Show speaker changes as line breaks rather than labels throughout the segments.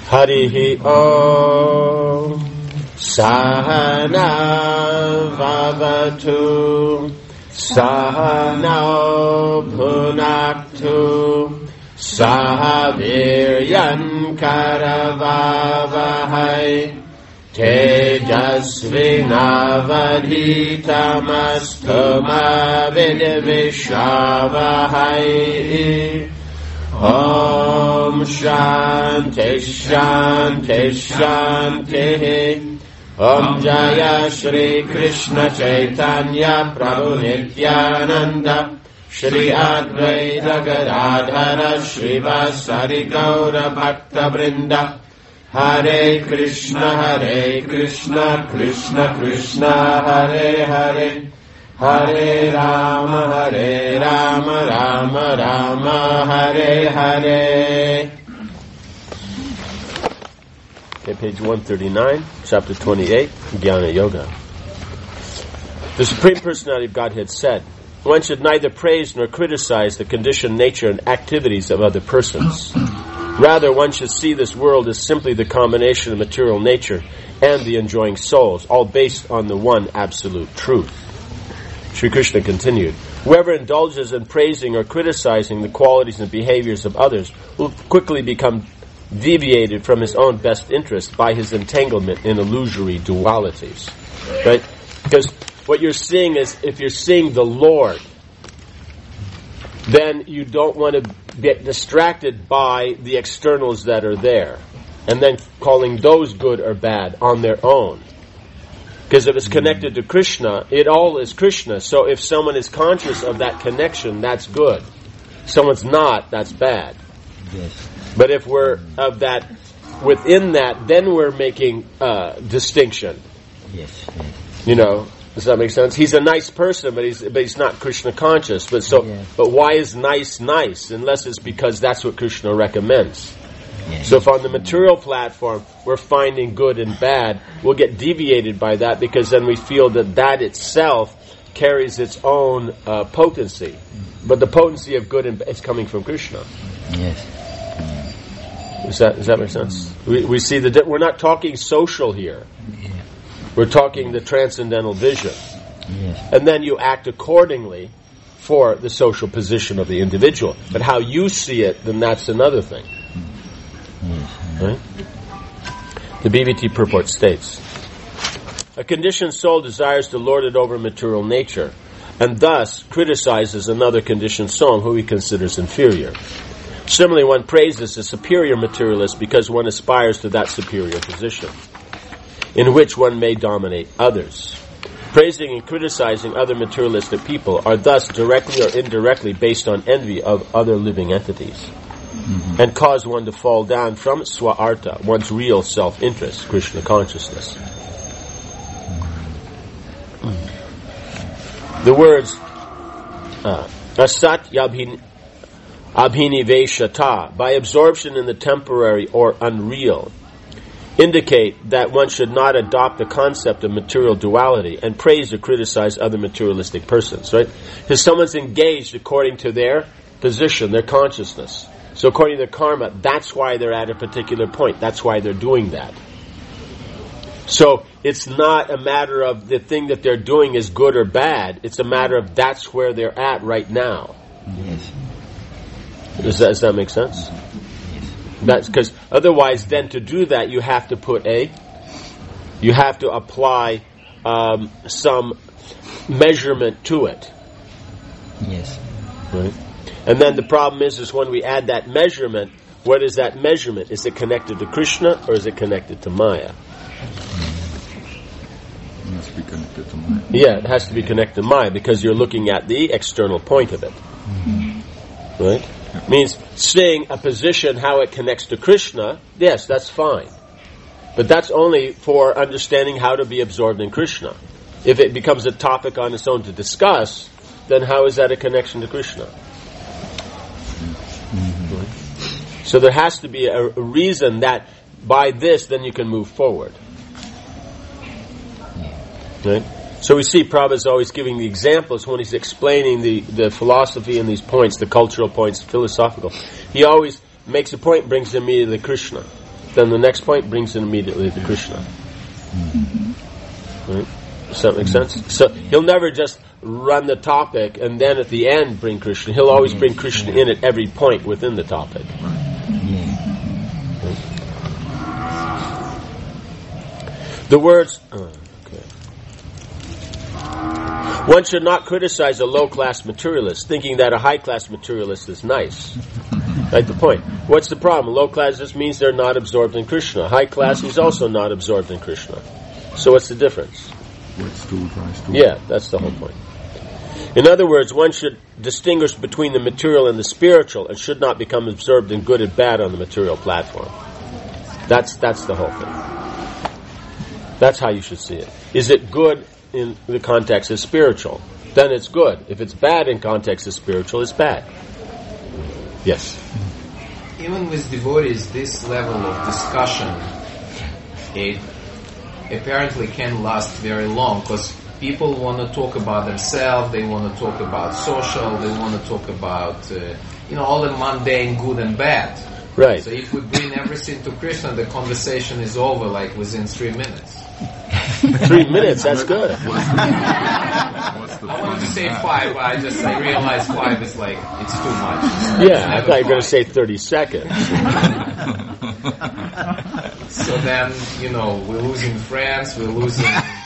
Harihi Om Sahana Vavatu Sahana Bhunaktu Sahaviryan Karavavahai Tejasvinavadhitamastu Vidvishavahai Om Shanti Shanti Shanti Om Jaya Shri Krishna Chaitanya Prabhu Nityananda Shri Advaita Gadadhara Shri Vasari Gaura Bhakta Vrinda Hare Krishna Krishna Krishna Hare Hare Hare Rama Rama Rama Hare Hare. Okay, page 139, chapter 28, Jnana Yoga. The Supreme Personality of Godhead said, one should neither praise nor criticize the conditioned nature and activities of other persons. Rather, one should see this world as simply the combination of material nature and the enjoying souls, all based on the one absolute truth. Sri Krishna continued, whoever indulges in praising or criticizing the qualities and behaviors of others will quickly become deviated from his own best interest by his entanglement in illusory dualities. Right? Because what you're seeing is, if you're seeing the Lord, then you don't want to get distracted by the externals that are there, and then calling those good or bad on their own. Because if it's connected to Krishna, it all is Krishna. So if someone is conscious of that connection, that's good. If someone's not, that's bad.
Yes.
But if we're of that, within that, then we're making distinction.
Yes.
You know, does that make sense? He's a nice person, but he's not Krishna conscious. But why is nice nice? Unless it's because that's what Krishna recommends.
Yes.
So if on the material platform we're finding good and bad, we'll get deviated by that, because then we feel that itself carries its own potency. But the potency of good and bad is coming from Krishna.
Yes.
Does that make sense? We see we're not talking social here.
Yeah.
We're talking the transcendental vision.
Yes.
And then you act accordingly for the social position of the individual. But how you see it, then that's another thing.
Yes.
Right? The BVT purport states, a conditioned soul desires to lord it over material nature, and thus criticizes another conditioned soul who he considers inferior. Similarly, one praises a superior materialist because one aspires to that superior position, in which one may dominate others. Praising and criticizing other materialistic people are thus directly or indirectly based on envy of other living entities, and cause one to fall down from swa-artha, one's real self-interest, Krishna consciousness. The words asat abhiniveshata, by absorption in the temporary or unreal, indicate that one should not adopt the concept of material duality and praise or criticize other materialistic persons, right? Because someone's engaged according to their position, their consciousness. So according to their karma, that's why they're at a particular point. That's why they're doing that. So it's not a matter of the thing that they're doing is good or bad. It's a matter of that's where they're at right now.
Yes.
Does that make sense?
Yes.
That's because otherwise, then to do that, you have to apply some measurement to it.
Yes.
Right? And then the problem is when we add that measurement, what is that measurement? Is it connected to Krishna or is it connected to Maya?
It must be connected to Maya.
Yeah, it has to be connected to Maya because you're looking at the external point of it. Right?
Yeah.
Means seeing a position, how it connects to Krishna, yes, that's fine. But that's only for understanding how to be absorbed in Krishna. If it becomes a topic on its own to discuss, then how is that a connection to Krishna? So there has to be a reason that by this then you can move forward. Right? So we see Prabhupada's always giving the examples when he's explaining the philosophy and these points, the cultural points, philosophical. He always makes a point and brings immediately Krishna. then the next point brings it immediately to Krishna. Right? Does that make sense? So he'll never just run the topic and then at the end bring Krishna. He'll always bring Krishna in at every point within the topic. The words... One should not criticize a low-class materialist, thinking that a high-class materialist is nice. Right, the point. What's the problem? Low-class just means they're not absorbed in Krishna. High-class is also not absorbed in Krishna. So what's the difference? Yeah, that's the whole point. In other words, one should distinguish between the material and the spiritual and should not become absorbed in good and bad on the material platform. That's the whole thing. That's how you should see it. Is it good in the context of spiritual? Then it's good. If it's bad in context of spiritual, it's bad. Yes?
Even with devotees, this level of discussion, it apparently can last very long because people want to talk about themselves, they want to talk about social, they want to talk about all the mundane good and bad.
Right.
So if we bring everything to Krishna, the conversation is over like within 3 minutes.
3 minutes, that's good.
I wanted to say 5, but I realized 5 is like, it's too much.
Yeah, I thought you were going to say 30 seconds.
So then, we're losing friends, we're losing...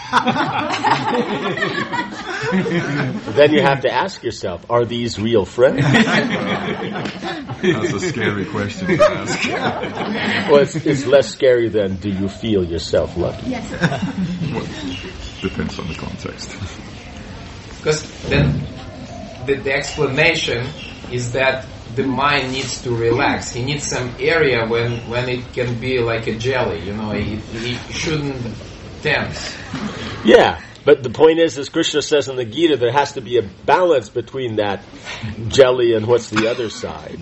Then you have to ask yourself, are these real friends?
That's a scary question to ask.
Well, it's less scary than, do you feel yourself lucky?
Well, depends on the context.
Because then the explanation is that the mind needs to relax. He needs some area when it can be like a jelly, it shouldn't tense.
Yeah, but the point is, as Krishna says in the Gita, there has to be a balance between that jelly and what's the other side,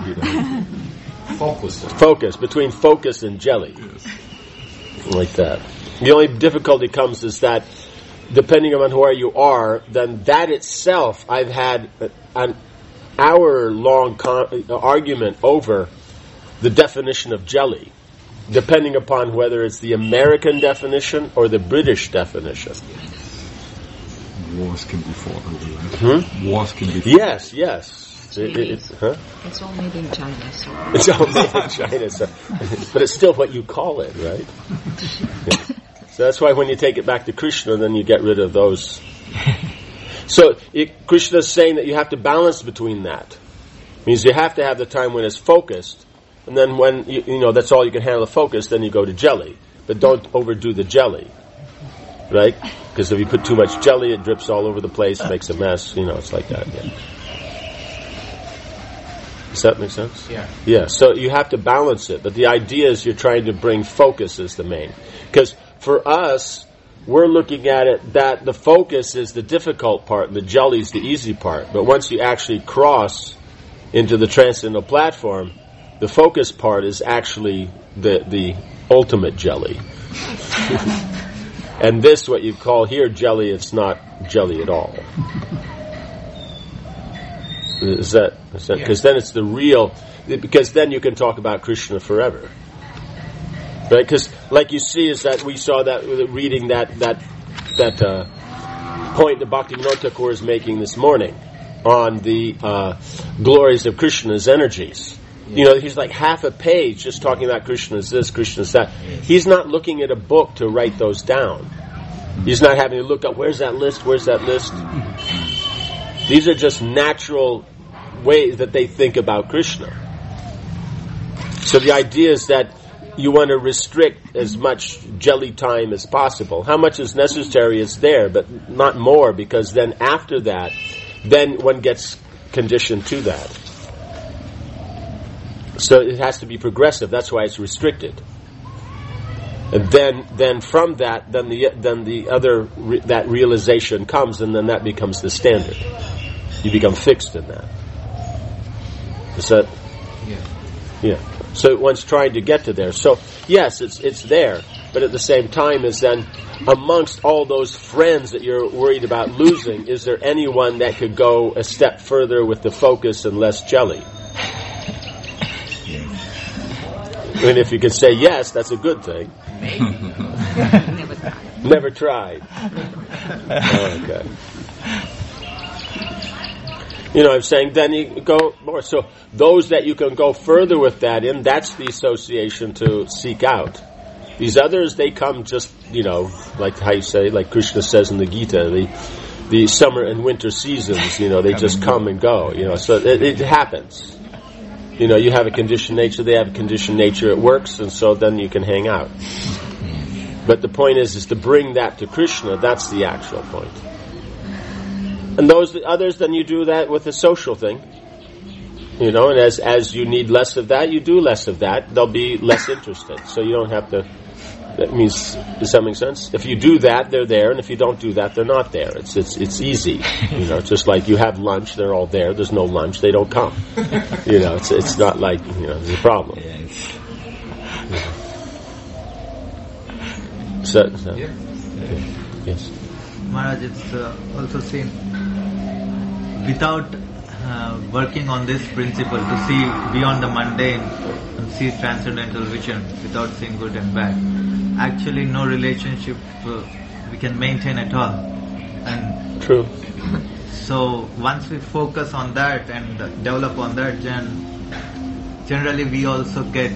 Focus, between focus and jelly.
Yes.
Like that. The only difficulty comes is that, depending on where you are, then that itself, I've had an hour-long argument over the definition of jelly, depending upon whether it's the American definition or the British definition.
Wars can be fought over that. Wars can be fought.
Yes.
It's all made in China. So.
It's all made in China, but it's still what you call it, right? Yeah. So that's why when you take it back to Krishna, then you get rid of those. So Krishna is saying that you have to balance between that. It means you have to have the time when it's focused, and then when that's all you can handle the focus, then you go to jelly. But don't overdo the jelly, right? Because if you put too much jelly, it drips all over the place, makes a mess. It's like that. Yeah. Does that make sense?
Yeah.
Yeah. So you have to balance it, but the idea is you're trying to bring focus as the main. Because for us, we're looking at it that the focus is the difficult part and the jelly is the easy part. But once you actually cross into the transcendental platform, the focus part is actually the ultimate jelly. And this, what you call here jelly, it's not jelly at all. Is that because then it's the real, because then you can talk about Krishna forever. Right? Because like you see is that we saw that reading that point that Bhaktivinoda Thakur is making this morning on the glories of Krishna's energies. He's like half a page just talking about Krishna's this, Krishna's that. He's not looking at a book to write those down. He's not having to look up, where's that list? These are just natural ways that they think about Krishna. So the idea is that you want to restrict as much jelly time as possible. How much is necessary is there, but not more, because then after that, then one gets conditioned to that. So it has to be progressive. That's why it's restricted. And then from that, then the other that realization comes, and then that becomes the standard. You become fixed in that. Is that? Yeah. So one's trying to get to there. So yes, it's there, but at the same time, is then amongst all those friends that you're worried about losing, is there anyone that could go a step further with the focus and less jelly? And if you can say yes, that's a good thing. Never tried. Okay. You know, I'm saying then you go more. So those that you can go further with that in, that's the association to seek out. These others, they come just, you know, like how you say, like Krishna says in the Gita, the summer and winter seasons, you know, they just come and go, you know, so it happens. You know, you have a conditioned nature, they have a conditioned nature, it works, and so then you can hang out. But the point is to bring that to Krishna, that's the actual point. And those others, then you do that with a social thing. You know, and as you need less of that, you do less of that. They'll be less interested. So you don't have to, that means, does that make sense? If you do that, they're there, and if you don't do that, they're not there. It's easy. You know, just like you have lunch, they're all there. There's no lunch, they don't come. You know, it's not like, you know, there's a problem. Yes.
Maharaj, it's also seen without working on this principle to see beyond the mundane and see transcendental vision without seeing good and bad. Actually, no relationship we can maintain at all. And
true.
So once we focus on that and develop on that, then generally we also get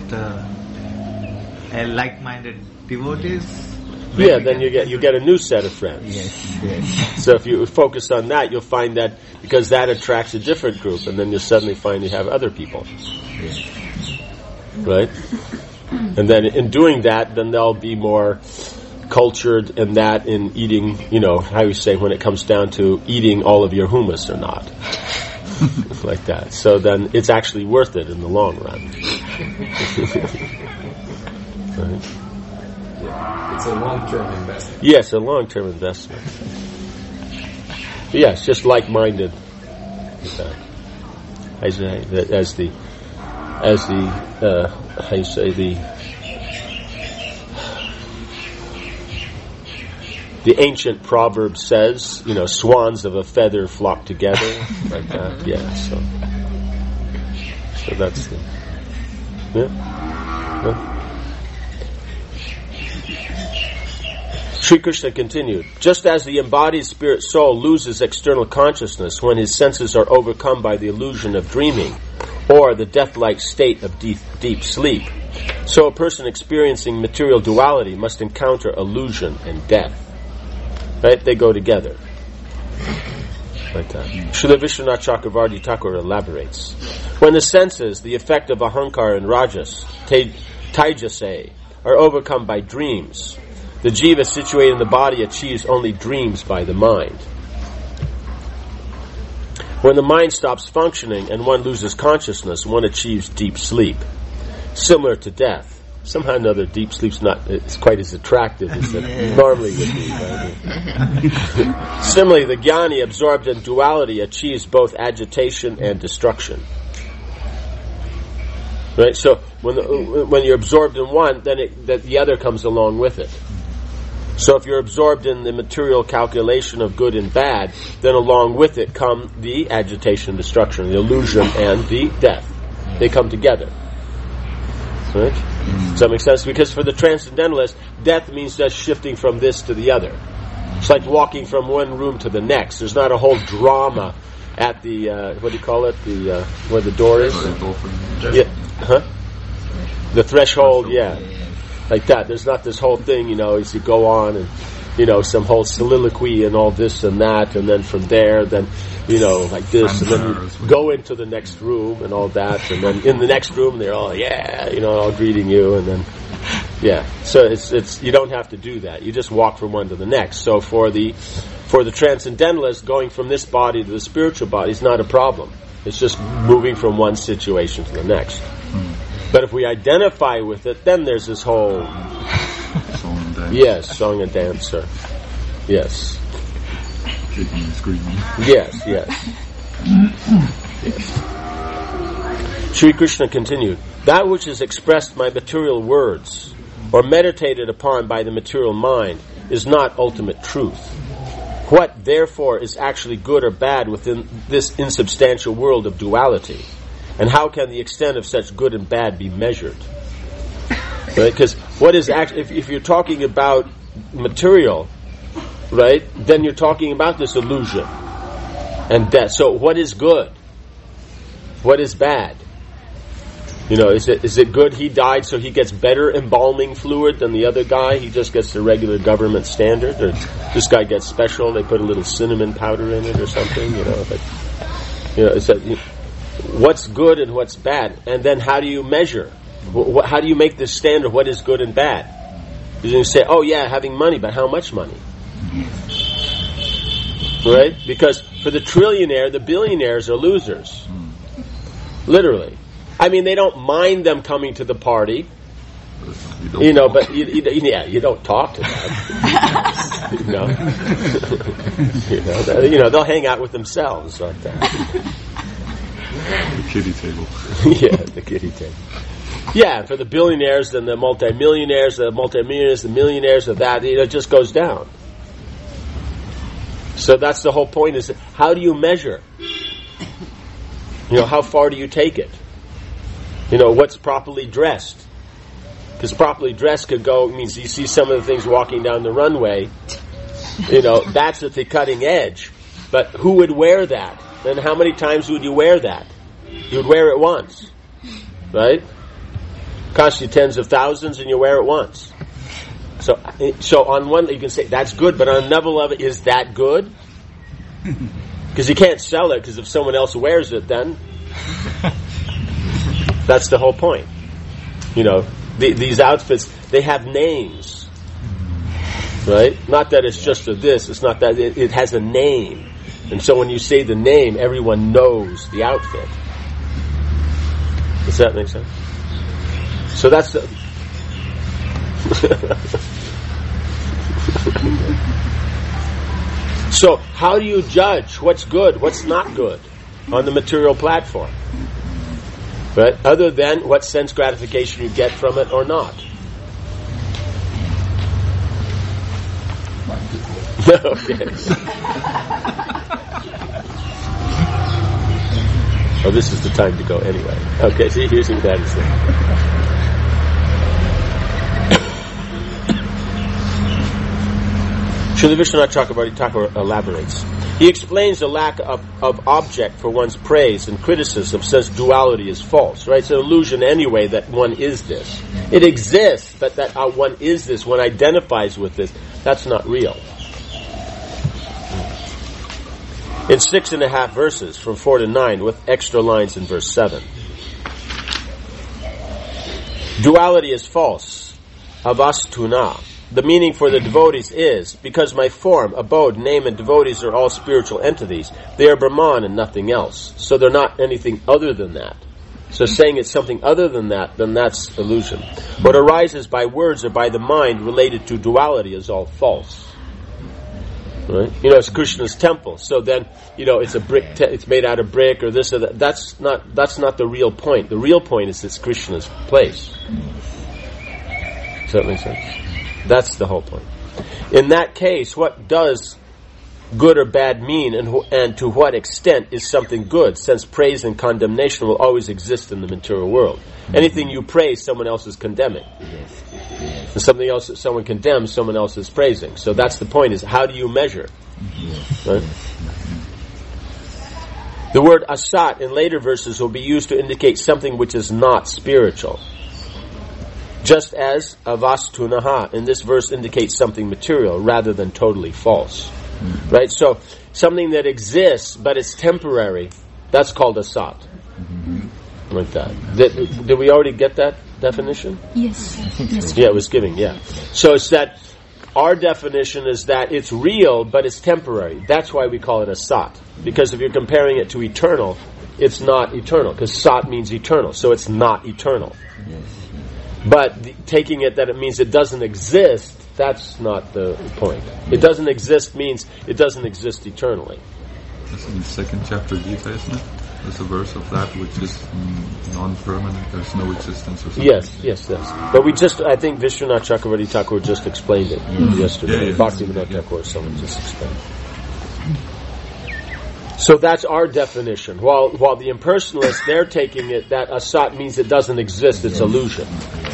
a like-minded devotees.
Yeah, then you get a new set of friends. Yes. So if you focus on that, you'll find that because that attracts a different group, and then you'll suddenly find you have other people. Yes. Right? And then in doing that, then they'll be more cultured in that, in eating, you know, how you say when it comes down to eating all of your hummus or not. Like that. So then it's actually worth it in the long run. Right?
It's a long-term investment.
Yes, a long-term investment. Yes, just like-minded. As the how you say, the ancient proverb says, you know, swans of a feather flock together, like that. Yeah, so that's the yeah. Sri Krishna continued, just as the embodied spirit soul loses external consciousness when his senses are overcome by the illusion of dreaming, or the death-like state of deep sleep, so a person experiencing material duality must encounter illusion and death. Right? They go together. Like that. Srila Vishwanath Chakravarti Thakur elaborates. When the senses, the effect of ahankara and rajas, taijase, are overcome by dreams, the jiva situated in the body achieves only dreams by the mind. When the mind stops functioning and one loses consciousness, one achieves deep sleep, similar to death. Somehow or another, deep sleep's not it's quite as attractive as it normally would be. Right? Similarly, the jnani absorbed in duality achieves both agitation and destruction. Right. So when you're absorbed in one, then the other comes along with it. So if you're absorbed in the material calculation of good and bad, then along with it come the agitation and destruction, the illusion and the death. They come together. Right? Does that make sense? Because for the transcendentalist, death means just shifting from this to the other. It's like walking from one room to the next. There's not a whole drama at the, what do you call it? The where the door is? Yeah. Huh? The threshold, yeah. Like that. There's not this whole thing, you know, as you go on and, you know, some whole soliloquy and all this and that, and then from there, then, you know, like this, and then you go into the next room and all that, and then in the next room they're all, yeah, you know, all greeting you, and then, yeah. So it's you don't have to do that. You just walk from one to the next. So for the transcendentalist, going from this body to the spiritual body is not a problem. It's just moving from one situation to the next. But if we identify with it, then there's this whole
song and dance.
Yes, song and dance, sir. Yes.
Kicking and screaming.
Yes. Sri Krishna continued, that which is expressed by material words or meditated upon by the material mind is not ultimate truth. What, therefore, is actually good or bad within this insubstantial world of duality? And how can the extent of such good and bad be measured? Right? Because what is actually, if you're talking about material, right, then you're talking about this illusion and death. So what is good? What is bad? You know, is it good he died so he gets better embalming fluid than the other guy? He just gets the regular government standard? Or this guy gets special, they put a little cinnamon powder in it or something, you know? But, you know, it's what's good and what's bad? And then how do you measure? How do you make this standard? What is good and bad? You say, oh yeah, having money, but how much money? Right? Because for the trillionaire, the billionaires are losers. Literally. I mean, they don't mind them coming to the party, you know, but you don't talk to them. you know, they'll hang out with themselves like that.
The kiddie table.
Yeah, the kiddie table. Yeah, for the billionaires and the multimillionaires, the millionaires of that, it just goes down. So that's the whole point: is how do you measure? You know, how far do you take it? You know, what's properly dressed? Because properly dressed could go, means you see some of the things walking down the runway, you know, that's at the cutting edge. But who would wear that? And how many times would you wear that? You would wear it once, right? Costs you tens of thousands and you wear it once. So on one, you can say that's good, but on another level, is that good? Because you can't sell it, because if someone else wears it, then... That's the whole point. You know, these outfits, they have names. Right? Not that it's just a this, it's not that, it has a name. And so when you say the name, everyone knows the outfit. Does that make sense? So that's the... So, how do you judge what's good, what's not good on the material platform? Right? Other than what sense gratification you get from it or not. Okay. Oh, this is the time to go anyway. Okay, so here's what that is then. Srila Vishwanath Chakravarti Thakur elaborates. He explains the lack of object for one's praise and criticism, says duality is false, right? It's an illusion anyway that one is this. It exists, but that one is this, one identifies with this, that's not real. In 6.5 verses, from 4 to 9, with extra lines in verse 7. Duality is false. Avastuna. The meaning for the devotees is, because my form, abode, name, and devotees are all spiritual entities, they are Brahman and nothing else. So they're not anything other than that. So saying it's something other than that, then that's illusion. What arises by words or by the mind related to duality is all false. Right? You know, it's Krishna's temple. So then, you know, it's a brick. It's made out of brick or this or that. That's not the real point. The real point is it's Krishna's place. Does that make sense? That's the whole point. In that case, what does good or bad mean, and to what extent is something good, since praise and condemnation will always exist in the material world? Anything you praise, someone else is condemning. And something else that someone condemns, someone else is praising. So that's the point, is how do you measure? Right? The word asat in later verses will be used to indicate something which is not spiritual. Just as avastunaha in this verse indicates something material rather than totally false. Right? So, something that exists but it's temporary, that's called asat. Like that. Did we already get that definition?
Yes.
Yeah, it was giving, yeah. So it's that our definition is that it's real but it's temporary. That's why we call it asat. Because if you're comparing it to eternal, it's not eternal. Because sat means eternal, so it's not eternal. But taking it that it means it doesn't exist, that's not the point. It doesn't exist means it doesn't exist eternally.
That's in the second chapter of Gita, isn't it? There's a verse of that which is non-permanent, there's no existence or something.
Yes. But I think Vishwanath Chakravarti Thakur just explained it yesterday. Bhaktivinoda Thakur, someone just explained it. So that's our definition. While the impersonalists, they're taking it that asat means it doesn't exist, it's illusion.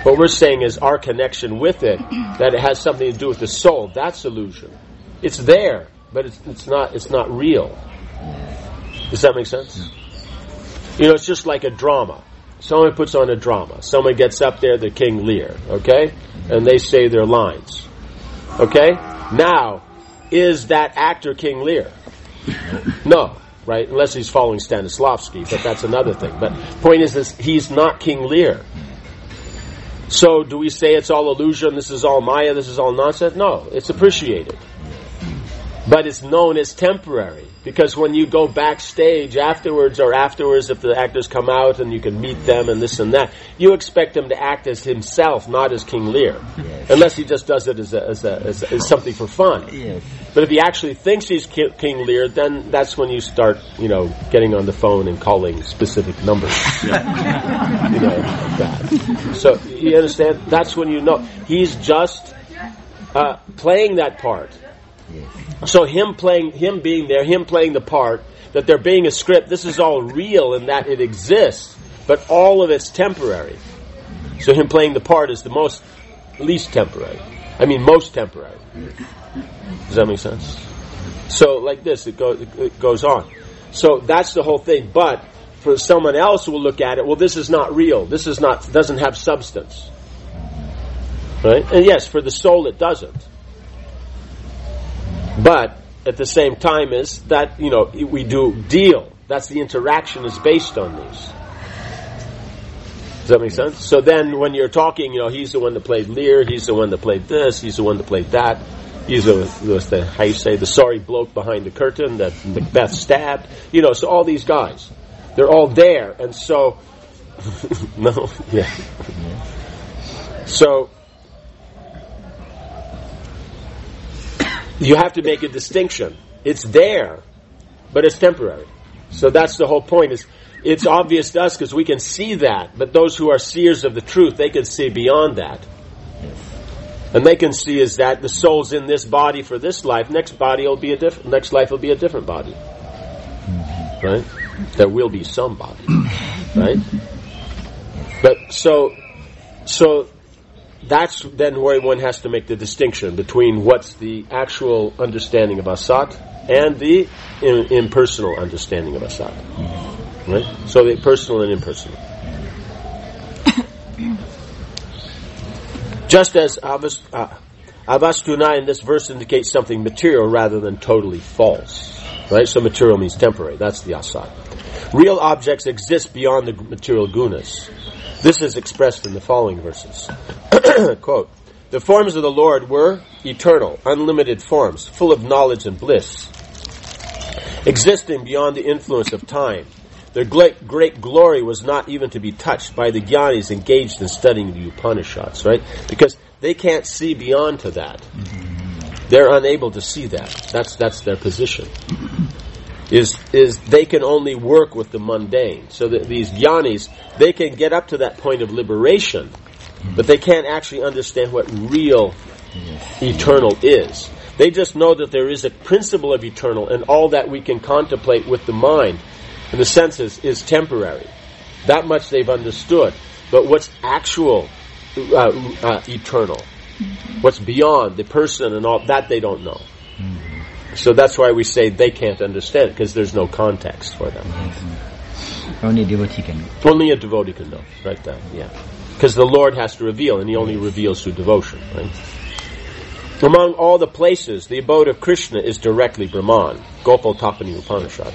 What we're saying is our connection with it, that it has something to do with the soul. That's illusion. It's there, but it's not real. Does that make sense? You know, it's just like a drama. Someone puts on a drama. Someone gets up there, the King Lear, okay? And they say their lines. Okay? Now, is that actor King Lear? No, right? Unless he's following Stanislavski, but that's another thing. But point is, he's not King Lear. So do we say it's all illusion, this is all Maya, this is all nonsense? No, it's appreciated. But it's known as temporary. Because when you go backstage afterwards if the actors come out and you can meet them and this and that, you expect him to act as himself, not as King Lear. Yes. Unless he just does it as something for fun. Yes. But if he actually thinks he's King Lear, then that's when you start, getting on the phone and calling specific numbers. That. So, you understand? That's when you know. He's just playing that part. Yes. So him being there, him playing the part, that there being a script, this is all real in that it exists, but all of it's temporary. So him playing the part is most temporary. Does that make sense? So like this, it goes on. So that's the whole thing. But for someone else who will look at it, well, this is not real. Doesn't have substance. Right? And yes, for the soul it doesn't. But at the same time is that, we do deal. That's the interaction is based on these. Does that make sense? So then when you're talking, he's the one that played Lear, he's the one that played this, he's the one that played that, he's the sorry bloke behind the curtain that Macbeth stabbed. So all these guys, they're all there. And so, So, you have to make a distinction. It's there, but it's temporary. So that's the whole point. It's obvious to us because we can see that, but those who are seers of the truth, they can see beyond that. And they can see is that the soul's in this body for this life. Next life will be a different body. Right? There will be some body. Right? But so that's then where one has to make the distinction between what's the actual understanding of Asat and the impersonal understanding of Asat. Right? So the personal and impersonal. Just as Avastuna in this verse indicates something material rather than totally false. Right? So material means temporary. That's the Asat. Real objects exist beyond the material gunas. This is expressed in the following verses. Quote, "The forms of the Lord were eternal, unlimited forms, full of knowledge and bliss, existing beyond the influence of time. Their great glory was not even to be touched by the jnanis engaged in studying the Upanishads," right? Because they can't see beyond to that. They're unable to see that. That's their position. Is they can only work with the mundane. So that these jnanis, they can get up to that point of liberation, but they can't actually understand what real eternal is. They just know that there is a principle of eternal, and all that we can contemplate with the mind and the senses is temporary. That much they've understood. But what's actual eternal, what's beyond the person and all that, they don't know. So that's why we say they can't understand, because there's no context for them.
Only a devotee can know.
Only a devotee can know, right there, yeah. Because the Lord has to reveal, and He only reveals through devotion, right? Among all the places, the abode of Krishna is directly Brahman. Gopal Tapani Upanishad.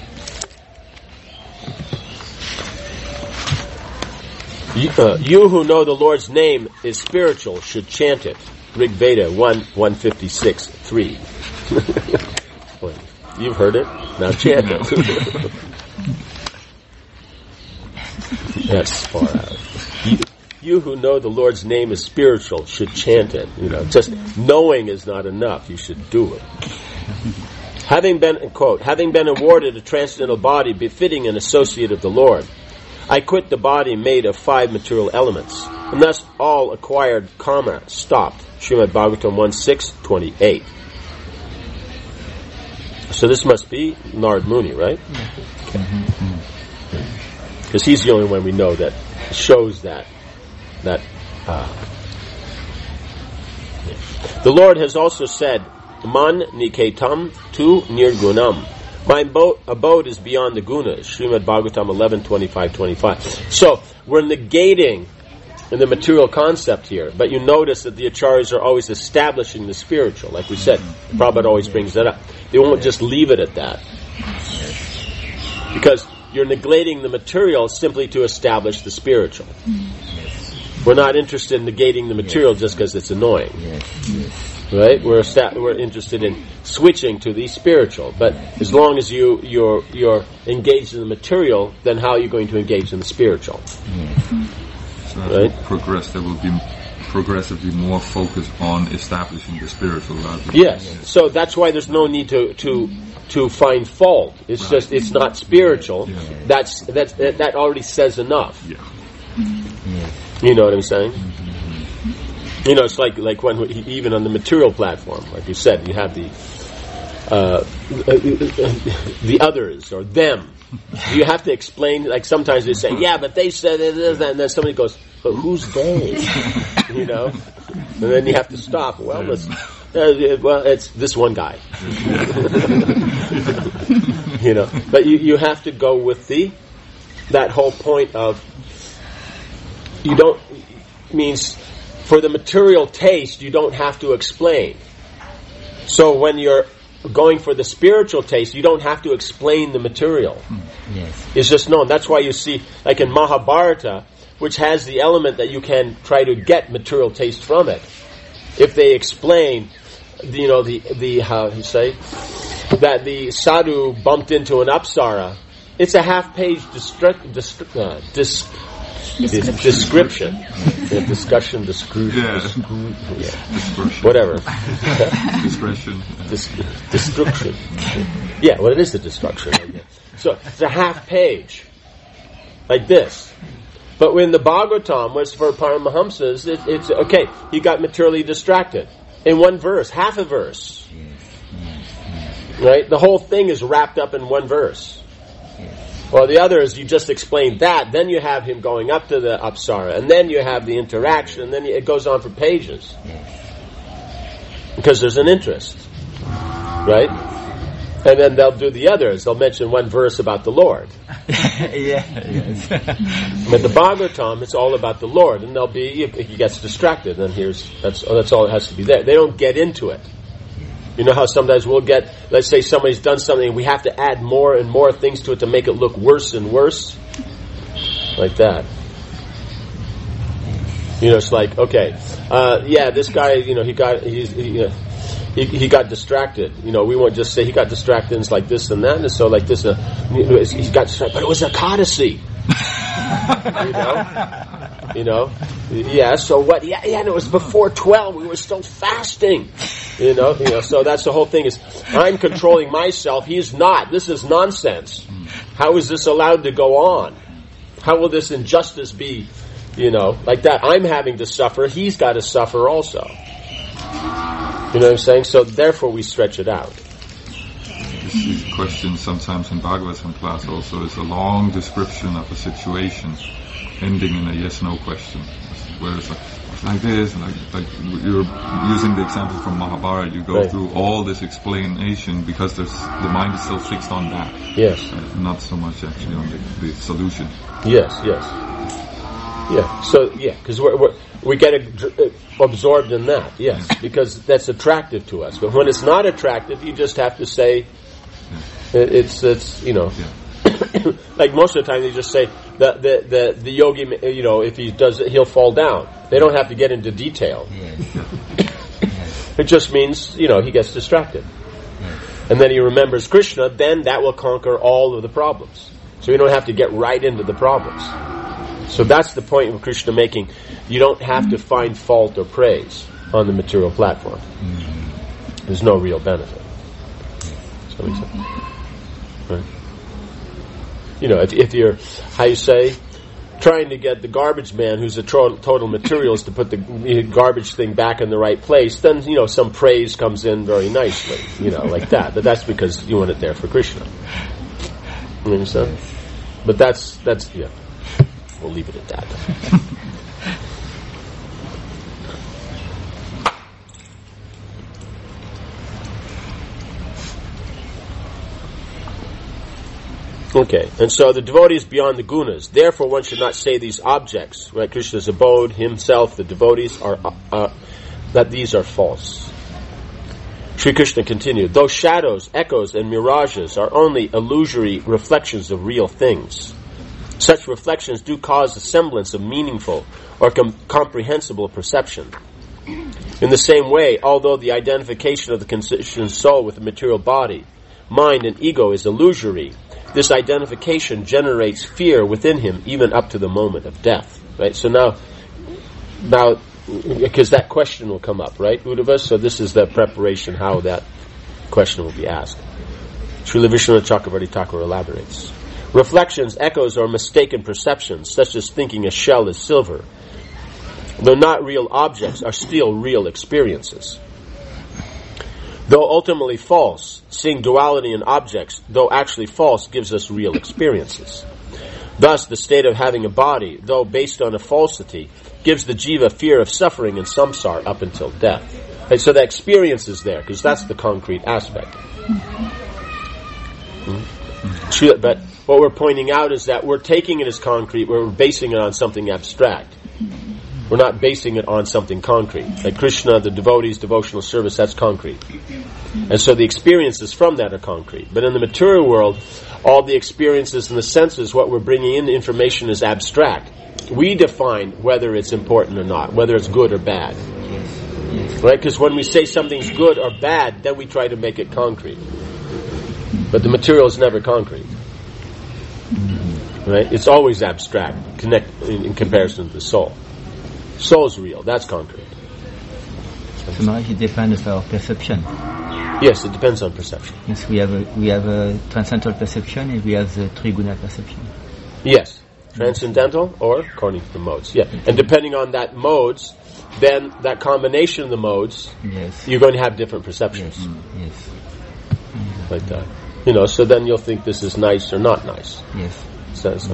You who know the Lord's name is spiritual should chant it. Rig Veda 156:3. You've heard it. Now chant it. That's far out. You who know the Lord's name is spiritual should chant it. Just knowing is not enough. You should do it. Having been awarded a transcendental body befitting an associate of the Lord, I quit the body made of 5 material elements, and thus all acquired karma stopped. Srimad Bhagavatam 1:6-28. So this must be Narad Muni, right? Because he's the only one we know that shows that The Lord has also said, Man niketam tu nirgunam. My abode is beyond the gunas. Srimad Bhagavatam 11:25-25. So, we're negating the material concept here, but you notice that the acharyas are always establishing the spiritual. Like we said, Prabhupada always brings that up. They won't just leave it at that. Because you're neglecting the material simply to establish the spiritual. We're not interested in negating the material just because it's annoying. Right? We're interested in switching to the spiritual. But as long as you're engaged in the material, then how are you going to engage in the spiritual?
So as we progress, there will be progressively more focus on establishing the spiritual.
Yes. So that's why there's no need to find fault. It's just it's not spiritual. That already says enough.
Yeah.
You know what I'm saying? You know, it's like when even on the material platform, like you said, you have the others or them. You have to explain. Like sometimes they say, "Yeah, but they said it," and then somebody goes, "But who's they?" You know, and then you have to stop. Well, it's this one guy. You know, but you have to go with that whole point of means for the material taste you don't have to explain. So when you're going for the spiritual taste, you don't have to explain the material.
Yes.
It's just known. That's why you see, like in Mahabharata, which has the element that you can try to get material taste from it. If they explain, the how you say that the sadhu bumped into an apsara, it's a half-page description. Whatever. Destruction. Yeah, well, it is the destruction. So it's a half page, like this. But when the Bhagavatam was for Paramahamsas, it's okay. He got materially distracted in one verse, half a verse. Right? The whole thing is wrapped up in one verse. Well, the other is you just explained that, then you have him going up to the apsara, and then you have the interaction, and then it goes on for pages. Because there's an interest. Right? And then they'll do the others. They'll mention one verse about the Lord. But the Bhagavatam, it's all about the Lord, and there'll be, if he gets distracted, then that's all it has to be there. They don't get into it. You know how sometimes we'll get, let's say somebody's done something and we have to add more and more things to it to make it look worse and worse? Like that. You know, it's like, okay, this guy, he got distracted. You know, we won't just say he got distracted and it's like this and that, and so like this, he got distracted, but it was a Ekadasi. So what? Yeah, and it was before 12. We were still fasting. So that's the whole thing. Is I'm controlling myself. He's not. This is nonsense. How is this allowed to go on? How will this injustice be? Like that. I'm having to suffer. He's got to suffer also. You know what I'm saying? So therefore, we stretch it out.
This question sometimes in Bhagavatam class also is a long description of a situation ending in a yes/no question, where it's like this, like you're using the example from Mahabharata. You go through all this explanation because the mind is still fixed on that.
Yes.
Not so much actually on the solution.
Yes. Yeah. So because we get absorbed in that. Yes, because that's attractive to us. But when it's not attractive, you just have to say. It's like most of the time they just say the yogi, if he does it, he'll fall down. They don't have to get into detail. It just means, he gets distracted. And then he remembers Krishna, then that will conquer all of the problems. So you don't have to get right into the problems. So that's the point of Krishna making. You don't have to find fault or praise on the material platform. There's no real benefit. So right? If you're, trying to get the garbage man who's a total materialist to put the garbage thing back in the right place, then, some praise comes in very nicely, like that. But that's because you want it there for Krishna. You understand? But that's we'll leave it at that. Okay, and so the devotee is beyond the gunas. Therefore, one should not say these objects, right? Krishna's abode, himself, the devotees, that these are false. Sri Krishna continued, those shadows, echoes, and mirages are only illusory reflections of real things. Such reflections do cause a semblance of meaningful or comprehensible perception. In the same way, although the identification of the constituent soul with the material body, mind, and ego is illusory, this identification generates fear within him even up to the moment of death. Right? So now, because that question will come up, right, Uddhava? So this is the preparation how that question will be asked. Srila Vishwanath Chakravarti Thakur elaborates. Reflections, echoes, or mistaken perceptions, such as thinking a shell is silver, though not real objects, are still real experiences. Though ultimately false, seeing duality in objects, though actually false, gives us real experiences. Thus, the state of having a body, though based on a falsity, gives the jiva fear of suffering in samsara up until death. And so the experience is there, because that's the concrete aspect. But what we're pointing out is that we're taking it as concrete, we're basing it on something abstract. We're not basing it on something concrete. Like Krishna, the devotees, devotional service, that's concrete. And so the experiences from that are concrete. But in the material world, all the experiences and the senses, what we're bringing in, the information is abstract. We define whether it's important or not, whether it's good or bad. Right? Because when we say something's good or bad, then we try to make it concrete. But the material is never concrete. Right? It's always abstract, in comparison to the soul. Soul's real, that's concrete.
So now it depends on our perception.
Yes, it depends on perception.
Yes, we have a transcendental perception and we have the triguna perception.
Yes, transcendental or according to the modes. Yeah, and depending on that modes, then that combination of the modes,
yes,
you're going to have different perceptions.
Yes.
Like that. You know, so then you'll think this is nice or not nice.
Yes.
So, yeah.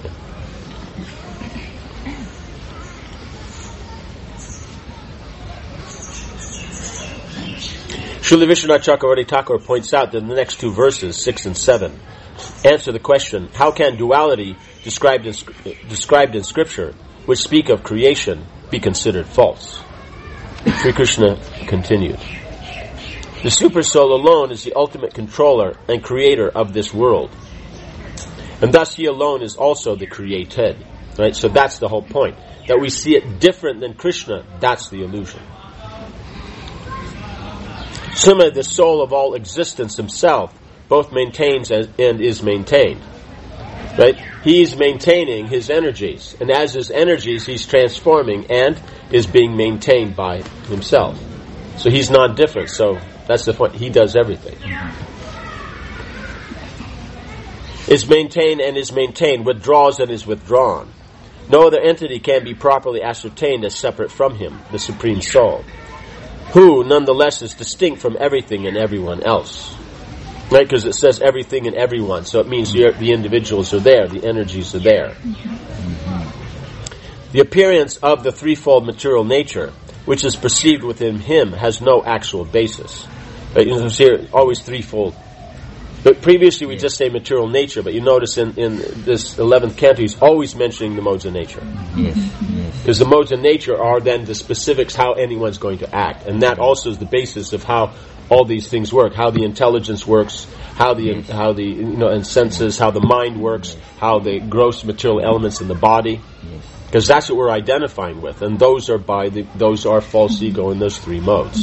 Srila Vishwanath Chakravarti Thakur points out that in the next two verses, 6 and 7, answer the question, how can duality described in Scripture, which speak of creation, be considered false? Sri Krishna continued. The Supersoul alone is the ultimate controller and creator of this world. And thus he alone is also the created. Right? So that's the whole point. That we see it different than Krishna, that's the illusion. Similarly, the soul of all existence himself both maintains and is maintained. Right? He's maintaining his energies, and as his energies, he's transforming and is being maintained by himself. So he's non-different. So that's the point. He does everything. Is maintained and is maintained, withdraws and is withdrawn. No other entity can be properly ascertained as separate from him, the Supreme Soul, who nonetheless is distinct from everything and everyone else. Right? Because it says everything and everyone, so it means the individuals are there, the energies are there. The appearance of the threefold material nature, which is perceived within him, has no actual basis. Right? You know, here, always threefold. But previously we just say material nature, but you notice in this 11th canto he's always mentioning the modes of nature.
Yes.
Because the modes of nature are then the specifics how anyone's going to act. And that also is the basis of how all these things work, how the intelligence works, how the and senses, how the mind works, how the gross material elements in the body. Because that's what we're identifying with, and those are false ego in those three modes.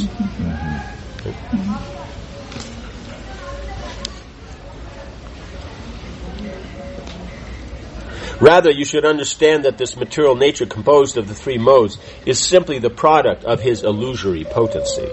Rather, you should understand that this material nature composed of the three modes is simply the product of his illusory potency.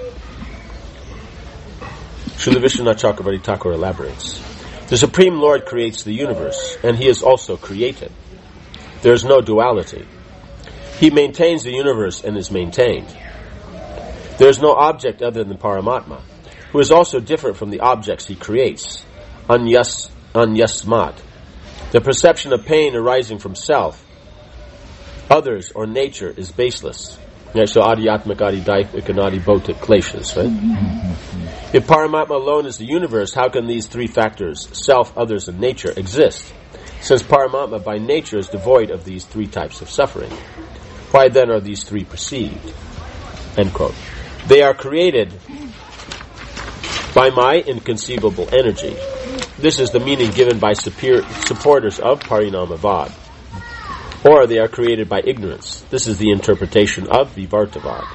Srila Vishwanath Chakravarti Thakur elaborates. The Supreme Lord creates the universe, and he is also created. There is no duality. He maintains the universe and is maintained. There is no object other than Paramatma, who is also different from the objects he creates. Anyasmat. The perception of pain arising from self, others, or nature is baseless. So adhyatmik, adidaitik, and adibhotik kleshas, right? If Paramatma alone is the universe, how can these three factors, self, others, and nature, exist? Since Paramatma by nature is devoid of these three types of suffering. Why then are these three perceived? End quote. They are created by my inconceivable energy. This is the meaning given by supporters of Parinamavad. Or they are created by ignorance. This is the interpretation of Vivartavad.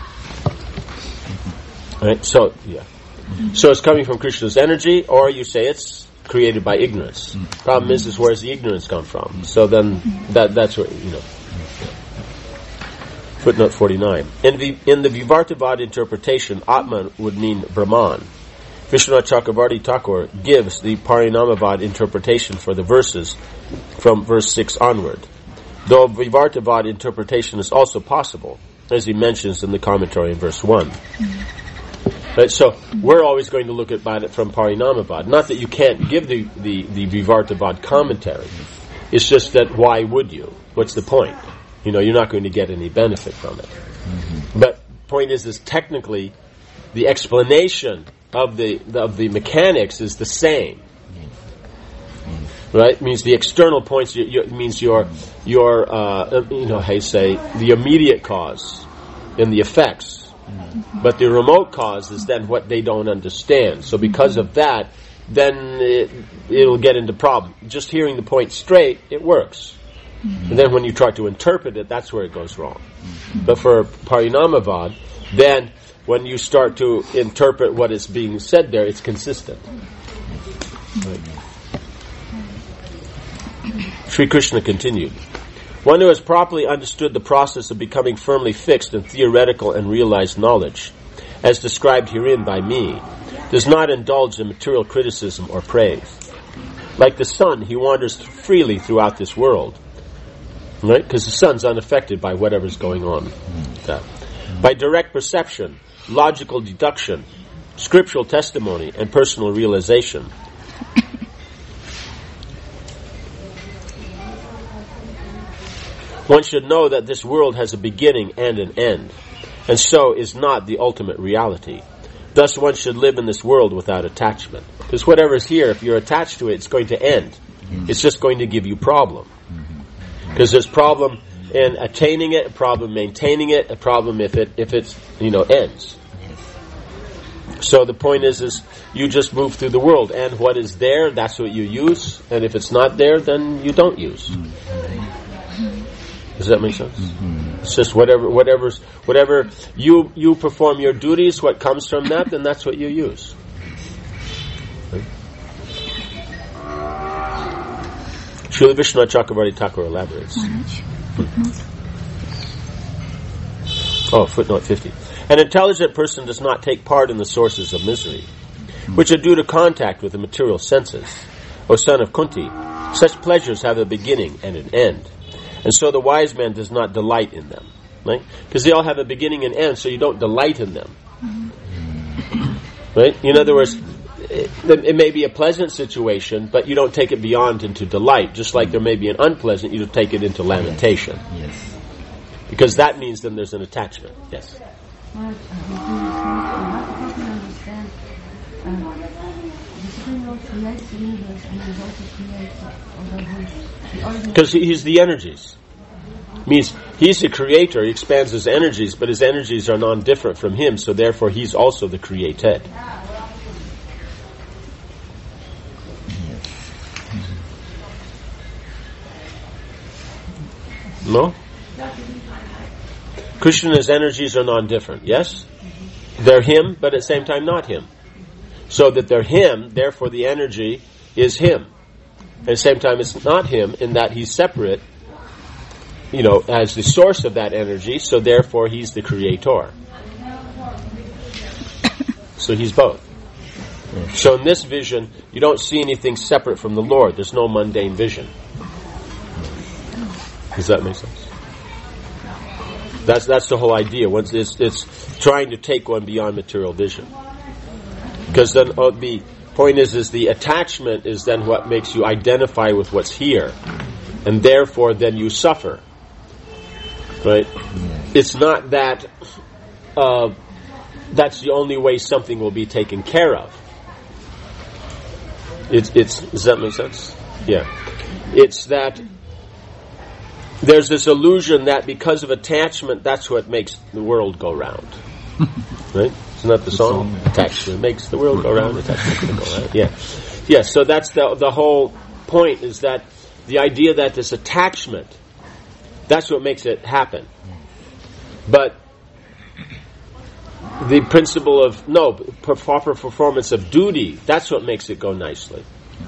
Right? So it's coming from Krishna's energy, or you say it's created by ignorance. Problem is where does the ignorance come from? So then that's where, Footnote 49. In the Vivartavad interpretation, Atman would mean Brahman. Vishwanath Chakravarti Thakur gives the Parinamavad interpretation for the verses from verse 6 onward. Though Vivartavad interpretation is also possible, as he mentions in the commentary in verse 1. Right, so we're always going to look at it from Parinamavad. Not that you can't give the Vivartavad commentary. It's just that why would you? What's the point? You're not going to get any benefit from it. But point is technically the explanation of the mechanics is the same. Right? It means the external points means your how you say, the immediate cause and the effects. But the remote cause is then what they don't understand. So because of that, then it'll get into problem. Just hearing the point straight, it works. And then when you try to interpret it, that's where it goes wrong. But for Parinamavad, then when you start to interpret what is being said there, it's consistent. Right. Sri Krishna continued. One who has properly understood the process of becoming firmly fixed in theoretical and realized knowledge, as described herein by me, does not indulge in material criticism or praise. Like the sun, he wanders freely throughout this world. Right? Because the sun's unaffected by whatever's going on. By direct perception, logical deduction, scriptural testimony, and personal realization. One should know that this world has a beginning and an end, and so is not the ultimate reality. Thus one should live in this world without attachment. Because whatever's here, if you're attached to it, it's going to end. It's just going to give you problem. Because there's problem in attaining it, a problem maintaining it, a problem if it's ends. So the point is you just move through the world, and what is there, that's what you use, and if it's not there, then you don't use. Does that make sense? It's just whatever you perform your duties, what comes from that, then that's what you use. Right? Srila Vishwanath Chakravarti Thakur elaborates. Footnote 50. An intelligent person does not take part in the sources of misery, which are due to contact with the material senses. O son of Kunti, such pleasures have a beginning and an end. And so the wise man does not delight in them. Right? Because they all have a beginning and end, so you don't delight in them. Right? In other words, it may be a pleasant situation, but you don't take it beyond into delight. Just like there may be an unpleasant, you don't take it into lamentation.
Yes.
Because that means then there's an attachment. Yes. Because he's the energies. Means he's the creator, he expands his energies, but his energies are non-different from him, so therefore he's also the created. No? Krishna's energies are non-different, yes? They're him, but at the same time not him. So that they're him, therefore the energy is him. At the same time it's not him in that he's separate, as the source of that energy, so therefore he's the creator. So he's both. So in this vision, you don't see anything separate from the Lord. There's no mundane vision. Does that make sense? That's the whole idea. Once it's trying to take one beyond material vision. Because then the point is the attachment is then what makes you identify with what's here, and therefore then you suffer. Right? It's not that that's the only way something will be taken care of. Does that make sense? Yeah. It's that there's this illusion that because of attachment, that's what makes the world go round. Right? Isn't that the song? Attachment makes the world go round. Attachment makes it go round. Yeah. Yeah, so that's the whole point, is that the idea that this attachment, that's what makes it happen. But the principle of, proper performance of duty, that's what makes it go nicely.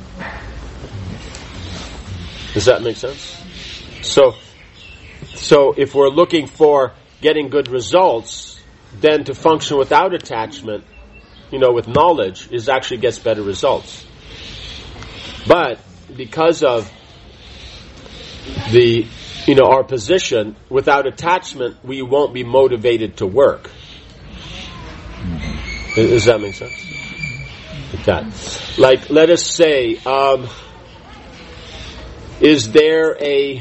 Does that make sense? So if we're looking for getting good results, then to function without attachment, with knowledge, actually gets better results. But because of the, our position, without attachment, we won't be motivated to work. Does that make sense? Like that. Like, let us say, is there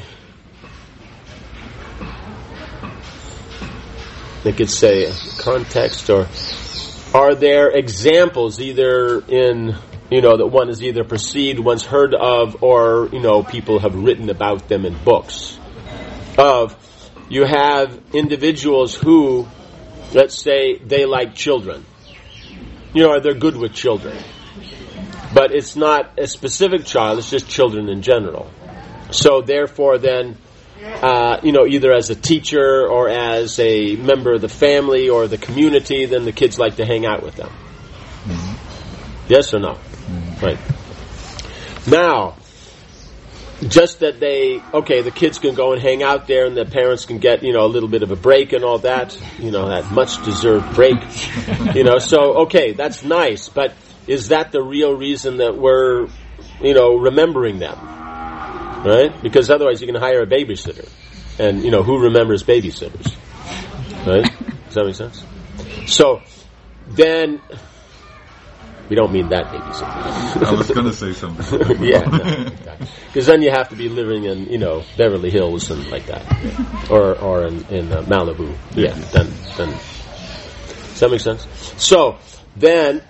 they could say a context, or are there examples either in, that one is either perceived, one's heard of, or, people have written about them in books, of you have individuals who, let's say, they like children. They're good with children. But it's not a specific child, it's just children in general. So therefore then, either as a teacher or as a member of the family or the community, then the kids like to hang out with them. Mm-hmm. Yes or no? Mm-hmm. Right. Now, just that the kids can go and hang out there and the parents can get, a little bit of a break and all that, that much deserved break, so, that's nice, but is that the real reason that we're, remembering them? Right? Because otherwise you can hire a babysitter. And, who remembers babysitters? Right? Does that make sense? So, then, we don't mean that babysitter.
I was going to say something.
Yeah. Because then you have to be living in, Beverly Hills and like that. Or in Malibu. Yeah. Then, does that make sense? So, then,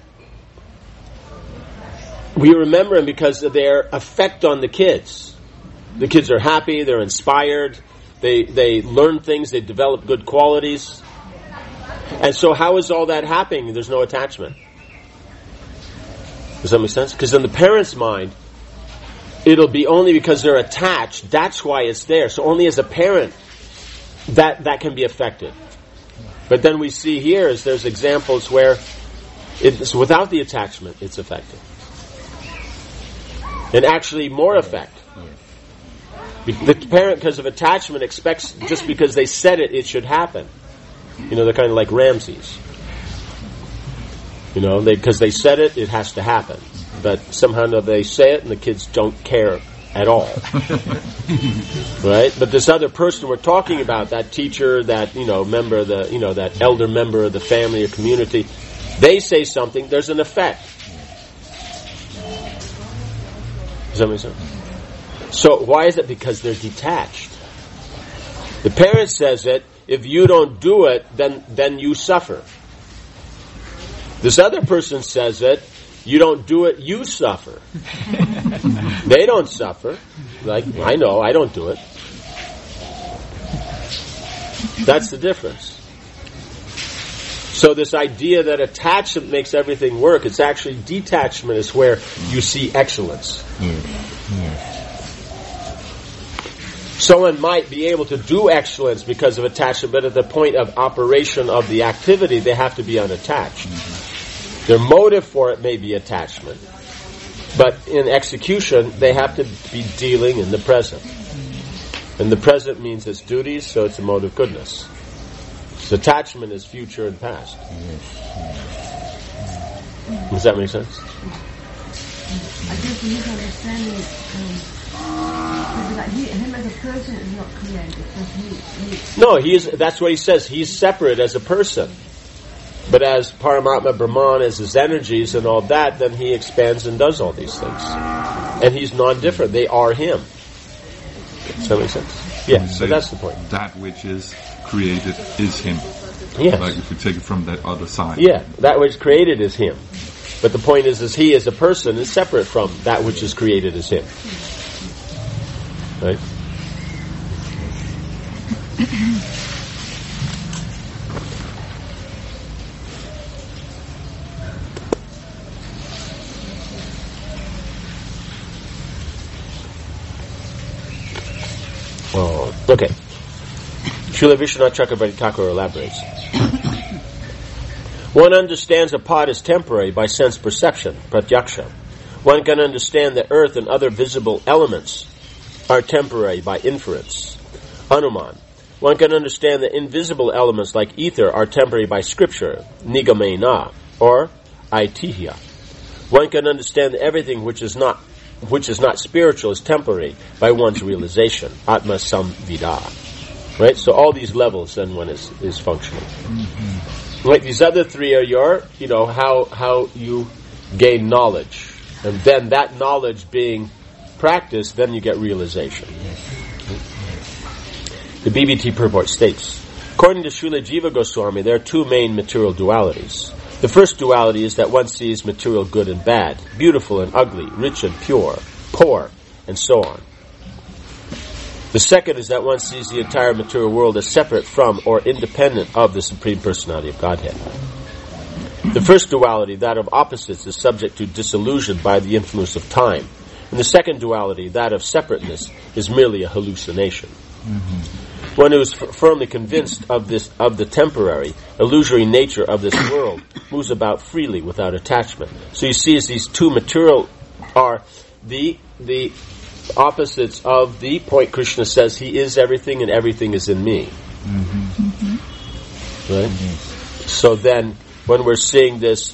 we remember them because of their effect on the kids. The kids are happy, they're inspired, they learn things, they develop good qualities. And so how is all that happening? There's no attachment. Does that make sense? Because in the parent's mind, it'll be only because they're attached, that's why it's there. So only as a parent, that can be affected. But then we see here is there's examples where it's without the attachment, it's affected. And actually more effect. The parent, because of attachment, expects just because they said it should happen. They're kind of like Ramses. Because they said it has to happen. But somehow they say it and the kids don't care at all. Right? But this other person we're talking about, that teacher, that, member of the, that elder member of the family or community, they say something, there's an effect. Does that make sense? So why is it? Because they're detached. The parent says it, if you don't do it, then you suffer. This other person says it, you don't do it, you suffer. They don't suffer. Like, I know, I don't do it. That's the difference. So this idea that attachment makes everything work, it's actually detachment is where you see excellence. Someone might be able to do excellence because of attachment, but at the point of operation of the activity, they have to be unattached. Mm-hmm. Their motive for it may be attachment, but in execution, they have to be dealing in the present. And the present means it's duties, so it's a mode of goodness. So attachment is future and past. Does that make sense?
I guess in his understanding, him as a person is not created.
No, that's what he says. He's separate as a person. But as Paramatma Brahman, as his energies and all that, then he expands and does all these things. And he's non-different. They are him. Does that make sense? Yeah, so that's the point.
That which is created is him.
Yes.
Like if we take it from that other side.
Yeah, that which created is him. But the point is he as a person is separate from that which is created as him. Right? Oh, okay. Srila Vishwanath Chakrabarti Thakur elaborates. One understands a pot is temporary by sense perception, pratyaksha. One can understand that earth and other visible elements are temporary by inference, anuman. One can understand that invisible elements like ether are temporary by scripture, nigamena, or aitihya. One can understand that everything which is not spiritual is temporary by one's realization, atma samvida. Right? So all these levels then one is functioning. Mm-hmm. Right? These other three are your, how you gain knowledge. And then that knowledge being practiced, then you get realization. The BBT purport states, according to Srila Jiva Goswami, there are two main material dualities. The first duality is that one sees material good and bad, beautiful and ugly, rich and pure, poor, and so on. The second is that one sees the entire material world as separate from or independent of the Supreme Personality of Godhead. The first duality, that of opposites, is subject to disillusion by the influence of time. And the second duality, that of separateness, is merely a hallucination. Mm-hmm. One who is firmly convinced of the temporary, illusory nature of this world moves about freely without attachment. So you see, as these two material are the opposites of the point Krishna says, he is everything and everything is in me. Mm-hmm. Right? Mm-hmm. So then, when we're seeing this,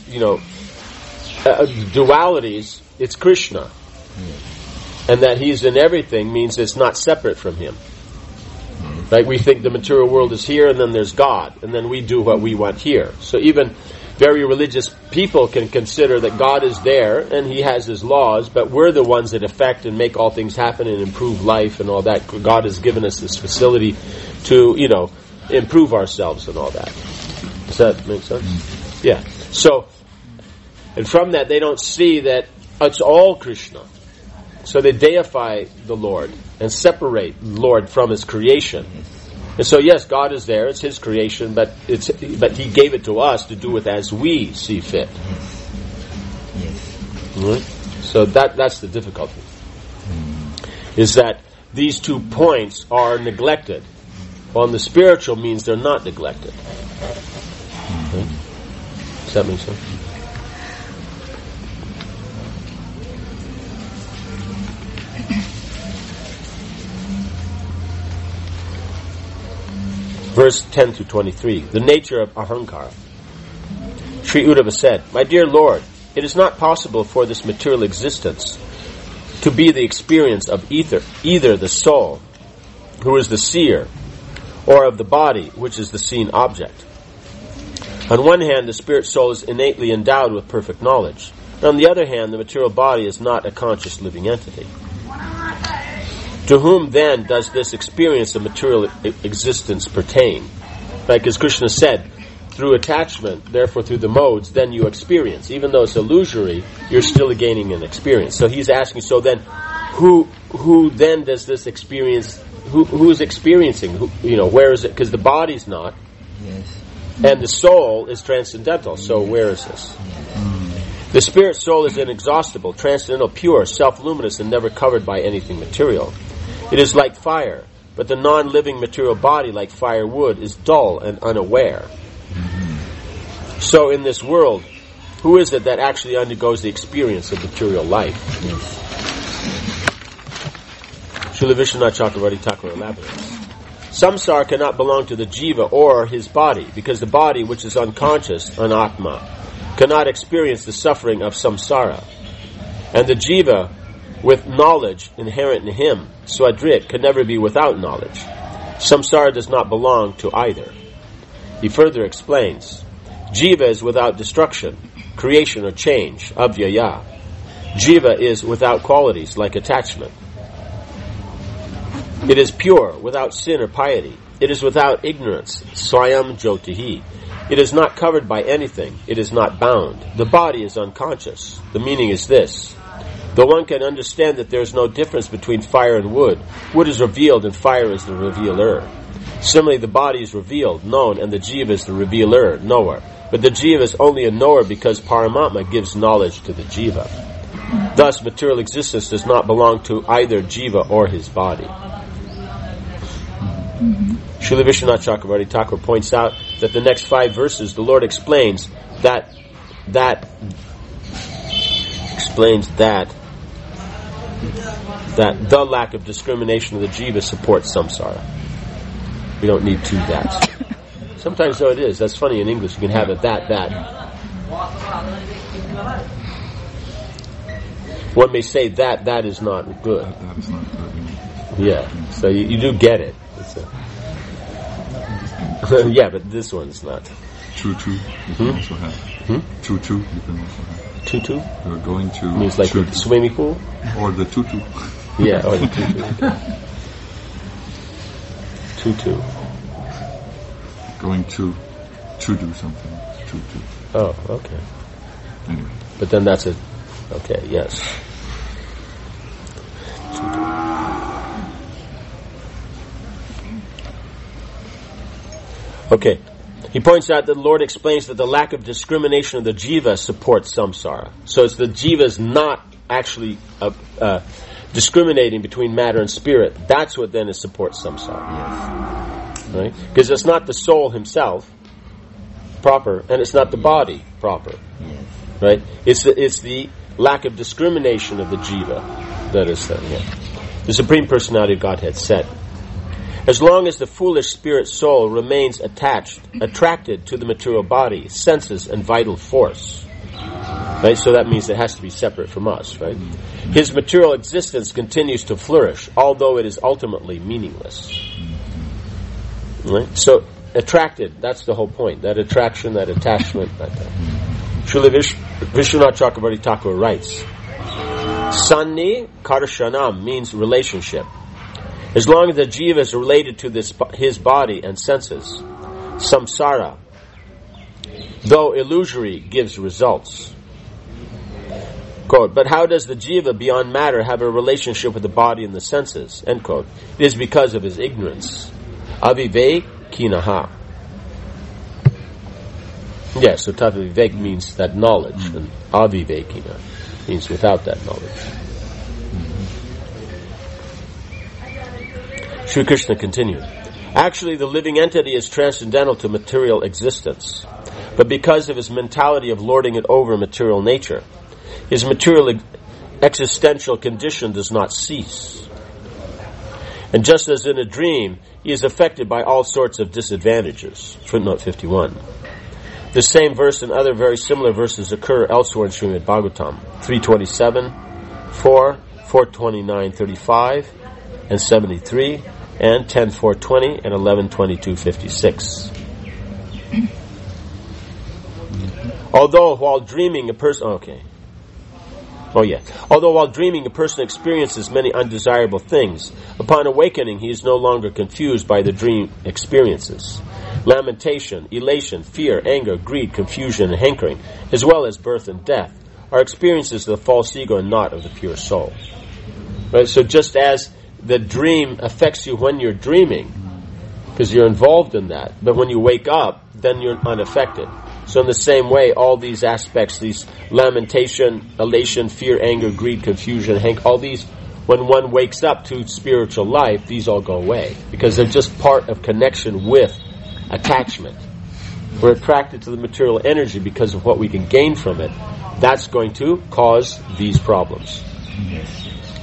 dualities, it's Krishna. Mm-hmm. And that he's in everything means it's not separate from him. Mm-hmm. Right? We think the material world is here and then there's God. And then we do what we want here. So even very religious people can consider that God is there and he has his laws, but we're the ones that affect and make all things happen and improve life and all that. God has given us this facility to, improve ourselves and all that. Does that make sense? Yeah. So, and from that they don't see that it's all Krishna. So they deify the Lord and separate the Lord from his creation. And so, yes, God is there; it's His creation, but He gave it to us to do with as we see fit. Right? So that's the difficulty. Is that these 2 points are neglected, while in the spiritual means they're not neglected. Right? Does that make sense? Verse 10 to 23, the nature of ahankara. Sri Uddhava said, "My dear Lord, it is not possible for this material existence to be the experience of either the soul, who is the seer, or of the body, which is the seen object. On one hand, the spirit soul is innately endowed with perfect knowledge. And on the other hand, the material body is not a conscious living entity. To whom then does this experience of material existence pertain? Like as Krishna said, through attachment, therefore through the modes, then you experience. Even though it's illusory, you're still gaining an experience. So he's asking, so then, who then does this experience, who is experiencing? Where is it? Because the body's not. Yes. And the soul is transcendental. So where is this? Yes. The spirit soul is inexhaustible, transcendental, pure, self-luminous, and never covered by anything material. It is like fire, but the non-living material body, like firewood, is dull and unaware. Mm-hmm. So in this world, who is it that actually undergoes the experience of material life? Yes. Srila Vishwanath Chakrabarti Thakur elaborates. Samsara cannot belong to the jiva or his body, because the body, which is unconscious, anatma, cannot experience the suffering of samsara. And the jiva, with knowledge inherent in him, Swadrit, can never be without knowledge. Samsara does not belong to either. He further explains, Jiva is without destruction, creation or change, avyaya. Jiva is without qualities like attachment. It is pure, without sin or piety, it is without ignorance, swayam jyotihi. It is not covered by anything. It is not bound. The body is unconscious. The meaning is this. Though one can understand that there is no difference between fire and wood, wood is revealed and fire is the revealer. Similarly, the body is revealed, known, and the jiva is the revealer, knower. But the jiva is only a knower because Paramatma gives knowledge to the jiva. Thus, material existence does not belong to either jiva or his body. Srila Vishwanath Chakravarti Thakur points out that the next 5 verses, the Lord explains that the lack of discrimination of the jiva supports samsara. We don't need 2 thats. Sometimes though it is. That's funny in English. You can have it that. One may say that is not good.
That is not good.
Yeah. So you do get it. Yeah, but this one's not.
Tutu, you can also have. Tutu, you can also have.
Tutu?
You're going to...
Means like the swimming pool?
Or the tutu.
Yeah, or the tutu. Tutu.
Going to do something. Tutu.
Oh, okay.
Anyway.
But then that's it. Okay, yes. Tutu. Okay. He points out that the Lord explains that the lack of discrimination of the jiva supports samsara. So it's the jiva is not actually discriminating between matter and spirit. That's what then supports samsara.
Yes.
Right? Because it's not the soul himself proper, and it's not the body proper.
Yes.
Right? It's the lack of discrimination of the jiva that is there. Yeah. The Supreme Personality of Godhead said, as long as the foolish spirit soul remains attracted to the material body, senses, and vital force, right? So that means it has to be separate from us, right? His material existence continues to flourish, although it is ultimately meaningless. Right? So, attracted, that's the whole point. That attraction, that attachment, Srila Vishwanath Chakravarti Thakur writes, Sanni Karshanam means relationship. As long as the jiva is related to his body and senses, samsara, though illusory, gives results. Quote, but how does the jiva beyond matter have a relationship with the body and the senses? End quote. It is because of his ignorance. Avivekinaha. Yes, so Tatvivek means that knowledge, and avivekina means without that knowledge. Sri Krishna continued, actually the living entity is transcendental to material existence, but because of his mentality of lording it over material nature, his material existential condition does not cease. And just as in a dream, he is affected by all sorts of disadvantages. Footnote 51. The same verse and other very similar verses occur elsewhere in Srimad Bhagavatam, 327, 4, 429, 35, and 73, and 10.4.20 and 11.22.56. Although while dreaming a person experiences many undesirable things, upon awakening he is no longer confused by the dream experiences. Lamentation, elation, fear, anger, greed, confusion, and hankering, as well as birth and death, are experiences of the false ego and not of the pure soul. Right? So just as the dream affects you when you're dreaming, because you're involved in that, but when you wake up, then you're unaffected. So in the same way, all these aspects, these lamentation, elation, fear, anger, greed, confusion, all these, when one wakes up to spiritual life, these all go away, because they're just part of connection with attachment. We're attracted to the material energy because of what we can gain from it. That's going to cause these problems.
Yes.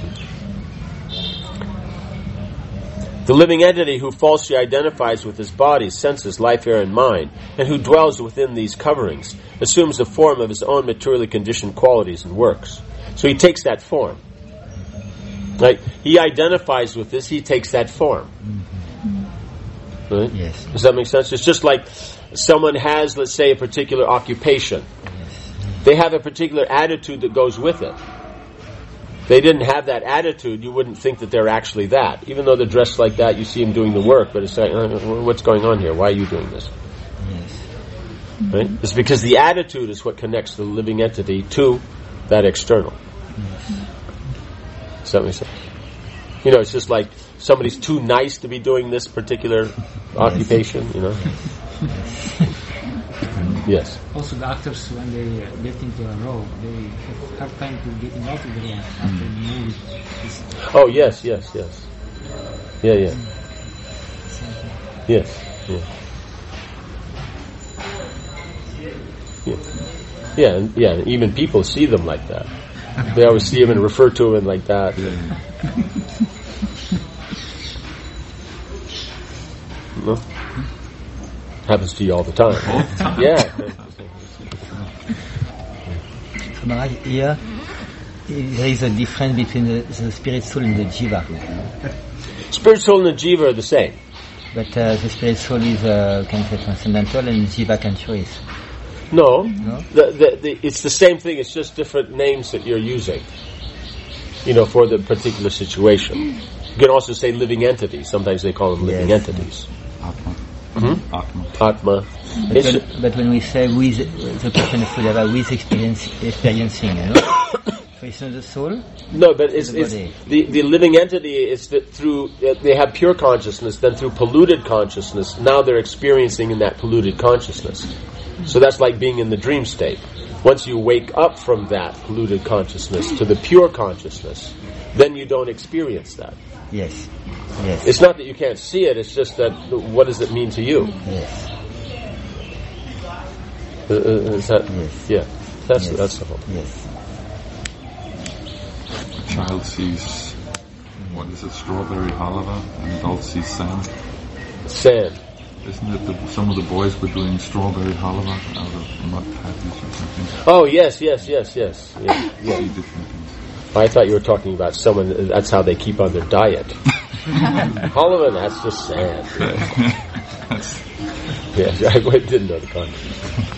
The living entity who falsely identifies with his body, senses, life, air, and mind, and who dwells within these coverings, assumes the form of his own materially conditioned qualities and works. So he takes that form. Right? He identifies with this, he takes that form. Right?
Yes.
Does that make sense? It's just like someone has, let's say, a particular occupation.
Yes.
They have a particular attitude that goes with it. they didn't have that attitude, you wouldn't think that they're actually that. Even though they're dressed like that, you see them doing the work, but it's like, what's going on here? Why are you doing this?
Yes.
Right? It's because the attitude is what connects the living entity to that external. Does that make sense? You know, it's just like somebody's too nice to be doing this particular occupation, you know? Yes.
Also, the actors, when they get into a role, they have hard time to getting out of the role after the movie.
Oh, yes. Yeah. Yes. Yeah. And even people see them like that. They always see them and refer to them like that. No? Happens to you all the time. Yeah.
Maharaj, here there is a difference between the spirit soul and the jiva.
Spirit soul and the jiva are the same.
But the spirit soul is can say transcendental and jiva can choice.
No? It's the same thing. It's just different names that you're using. You know, for the particular situation. You can also say living entities. Sometimes they call them living entities. Atma.
But when we say with the person of Sudhava, with experiencing, you know? So it's not the soul?
No, but it's the living entity is that through, they have pure consciousness, then through polluted consciousness, now they're experiencing in that polluted consciousness. So that's like being in the dream state. Once you wake up from that polluted consciousness to the pure consciousness, then you don't experience that.
Yes.
It's not that you can't see it, it's just that what does it mean to you?
Yes.
Is that?
Yes.
Yeah. That's the whole thing.
Yes.
A child sees, what is it, strawberry halava, and adult sees sand.
Sand.
Isn't it some of the boys were doing strawberry halava out of mud patties or something?
Oh, yes. Yeah.
See different things.
I thought you were talking about someone, that's how they keep on their diet. Halava, that's just sand. Yeah, I didn't know the concept.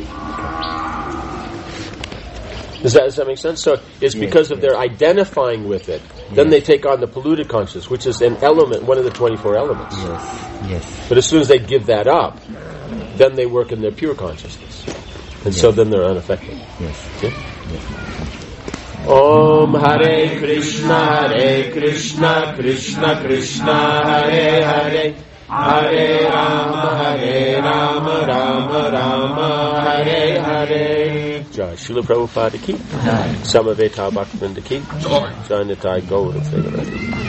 Does that make sense? So it's because of their identifying with it. Then they take on the polluted consciousness, which is an element, one of the 24 elements.
Yes.
But as soon as they give that up, then they work in their pure consciousness. And so then they're unaffected.
Yes.
Okay? Om Hare Krishna, Krishna Krishna, Hare Hare, Hare Rama, Rama Rama, Hare Hare. Jai Srila Prabhupada ki, Samaveta Bhaktivinoda ki, Jai Nitai Gaura Premanande.